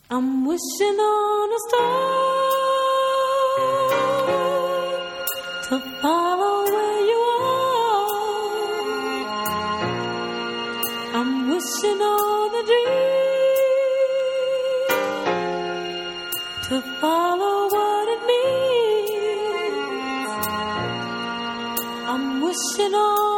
I'm wishing on a star to follow where you are. I'm wishing on a dream to follow what it means. I'm wishing on